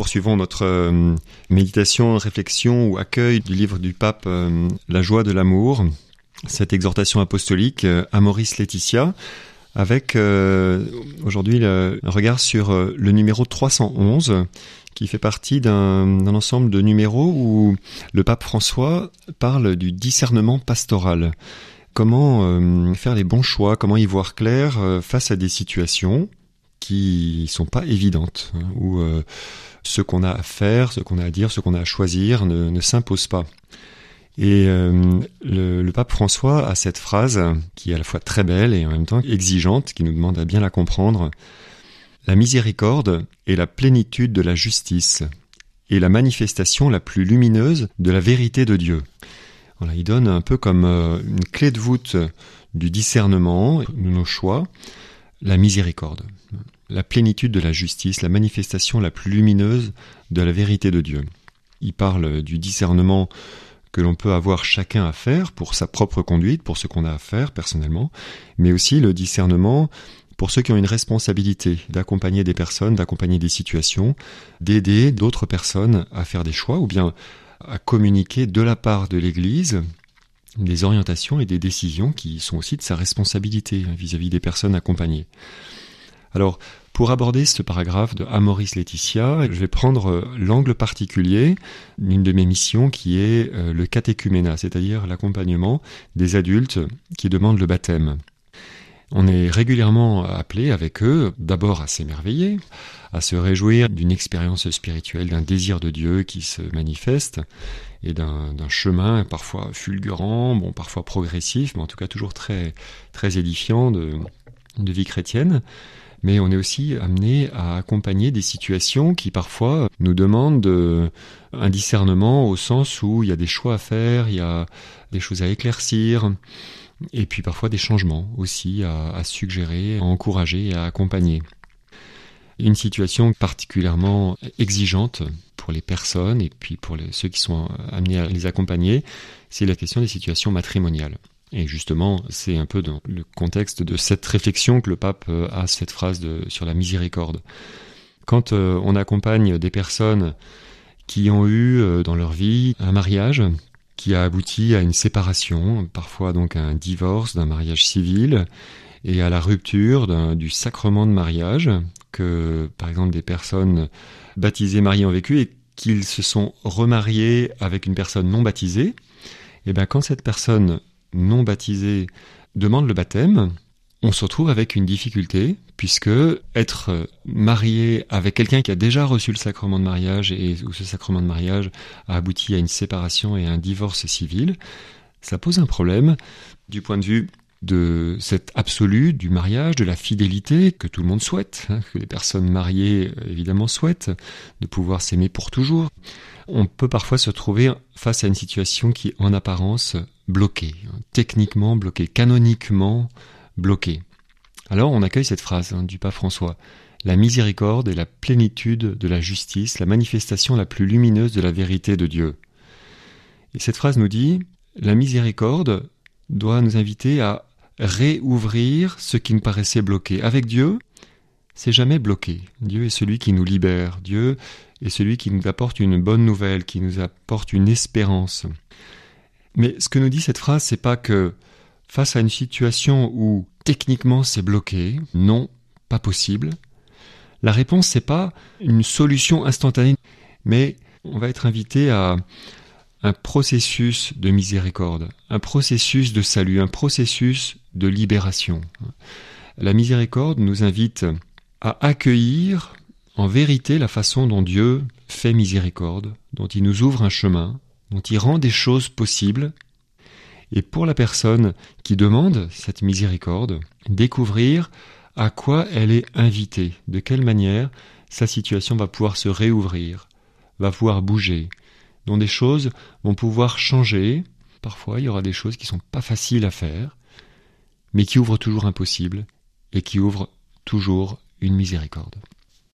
poursuivons notre méditation, réflexion ou accueil du livre du pape La joie de l'amour, cette exhortation apostolique Amoris Laetitia, avec aujourd'hui un regard sur le numéro 311, qui fait partie d'un ensemble de numéros où le pape François parle du discernement pastoral. Comment faire les bons choix, comment y voir clair face à des situations qui sont pas évidentes, où ce qu'on a à faire, ce qu'on a à dire, ce qu'on a à choisir ne s'impose pas. Et le pape François a cette phrase qui est à la fois très belle et en même temps exigeante, qui nous demande à bien la comprendre. La miséricorde est la plénitude de la justice et la manifestation la plus lumineuse de la vérité de Dieu. Voilà, il donne un peu comme une clé de voûte du discernement, de nos choix, la miséricorde, la plénitude de la justice, la manifestation la plus lumineuse de la vérité de Dieu. Il parle du discernement que l'on peut avoir chacun à faire pour sa propre conduite, pour ce qu'on a à faire personnellement, mais aussi le discernement pour ceux qui ont une responsabilité d'accompagner des personnes, d'accompagner des situations, d'aider d'autres personnes à faire des choix ou bien à communiquer de la part de l'Église des orientations et des décisions qui sont aussi de sa responsabilité vis-à-vis des personnes accompagnées. Alors, pour aborder ce paragraphe de Amoris Laetitia, je vais prendre l'angle particulier d'une de mes missions qui est le catéchuménat, c'est-à-dire l'accompagnement des adultes qui demandent le baptême. On est régulièrement appelé avec eux d'abord à s'émerveiller, à se réjouir d'une expérience spirituelle, d'un désir de Dieu qui se manifeste et d'un chemin parfois fulgurant, parfois progressif, mais en tout cas toujours très, très édifiant de vie chrétienne. Mais on est aussi amené à accompagner des situations qui parfois nous demandent un discernement au sens où il y a des choix à faire, il y a des choses à éclaircir, et puis parfois des changements aussi à suggérer, à encourager et à accompagner. Une situation particulièrement exigeante pour les personnes et puis pour ceux qui sont amenés à les accompagner, c'est la question des situations matrimoniales. Et justement, c'est un peu dans le contexte de cette réflexion que le pape a cette phrase sur la miséricorde. Quand on accompagne des personnes qui ont eu dans leur vie un mariage qui a abouti à une séparation, parfois donc à un divorce d'un mariage civil, et à la rupture du sacrement de mariage, que par exemple des personnes baptisées, mariées ont vécu, et qu'ils se sont remariés avec une personne non baptisée, et bien quand cette personne non baptisée demande le baptême, on se retrouve avec une difficulté, puisque être marié avec quelqu'un qui a déjà reçu le sacrement de mariage et où ce sacrement de mariage a abouti à une séparation et à un divorce civil, ça pose un problème du point de vue de cet absolu du mariage, de la fidélité que tout le monde souhaite, que les personnes mariées évidemment souhaitent, de pouvoir s'aimer pour toujours. On peut parfois se trouver face à une situation qui est en apparence bloquée, techniquement bloquée, canoniquement bloquée. Alors on accueille cette phrase du pape François. La miséricorde est la plénitude de la justice, la manifestation la plus lumineuse de la vérité de Dieu. Et cette phrase nous dit, la miséricorde doit nous inviter à réouvrir ce qui nous paraissait bloqué. Avec Dieu, c'est jamais bloqué. Dieu est celui qui nous libère. Dieu est celui qui nous apporte une bonne nouvelle, qui nous apporte une espérance. Mais ce que nous dit cette phrase, c'est pas que face à une situation où techniquement c'est bloqué, non, pas possible, la réponse c'est pas une solution instantanée, mais on va être invité à un processus de miséricorde, un processus de salut, un processus de libération. La miséricorde nous invite à accueillir en vérité la façon dont Dieu fait miséricorde, dont il nous ouvre un chemin, dont il rend des choses possibles. Et pour la personne qui demande cette miséricorde, découvrir à quoi elle est invitée, de quelle manière sa situation va pouvoir se réouvrir, va pouvoir bouger, dont des choses vont pouvoir changer. Parfois, il y aura des choses qui ne sont pas faciles à faire, mais qui ouvrent toujours un possible et qui ouvrent toujours une miséricorde.